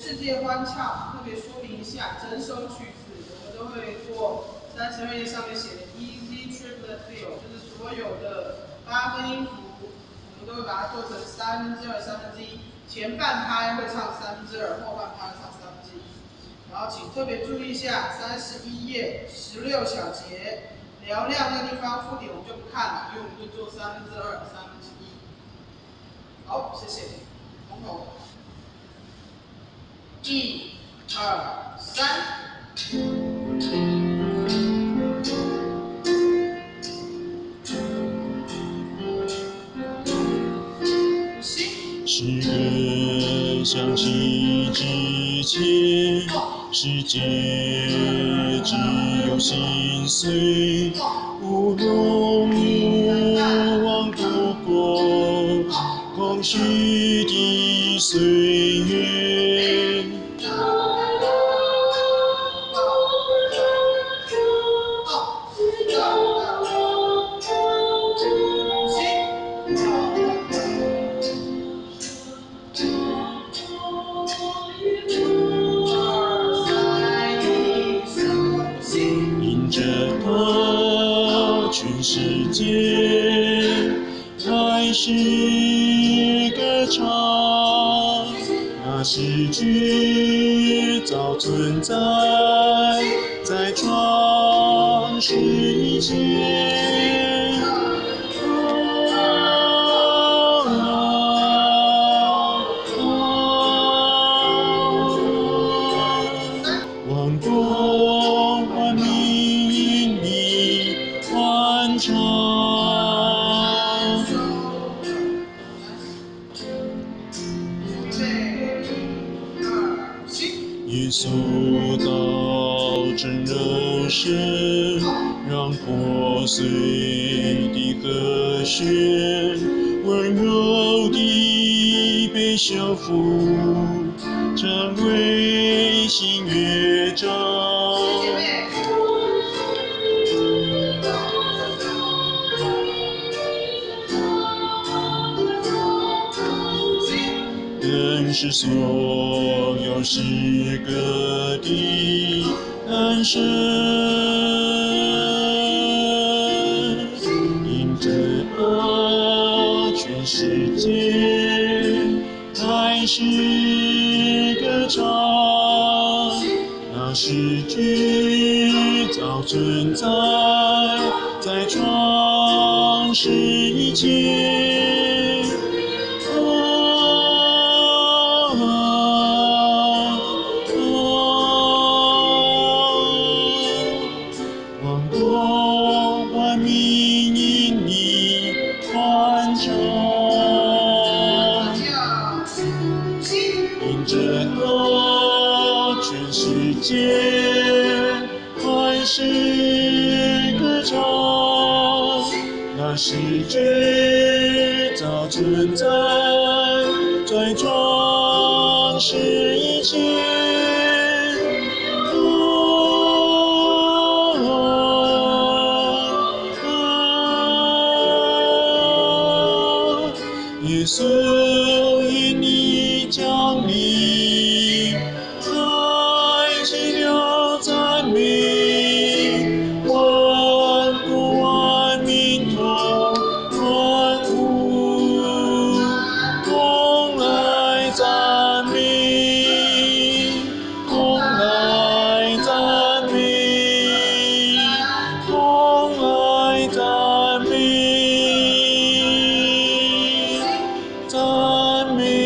世界欢唱，特别说明一下，整首曲子我们都会做32页上面写的 easy triplet fill， 就是所有的8分音符，我们都会把它做成2/3、1/3，前半拍会唱2/3，后半拍会唱1/3。然后请特别注意一下31页16小节，嘹亮那个地方附点我们就不看了，因为我们就做2/3、1/3。好，谢谢。从头。1、2、3。 诗歌响起之前，世界只有心碎，无容无望度过空虚的岁月。迎着它，全世界开始歌唱，那诗句早存在，在创世以前。万国万民因你欢唱。耶稣道成肉身，让破碎的和弦温柔地被修复，成为新乐章。更是所有诗歌的诞生，因着爱，全世界开始歌唱，那诗句早存在，在创世以前。万国万民因你欢唱，因着它，全世界开始歌唱，那诗句早存在，在创世以前。耶稣因你降临，在奇妙赞美，万国万民同欢呼，同来赞美，同来赞美，同来赞美。赞美。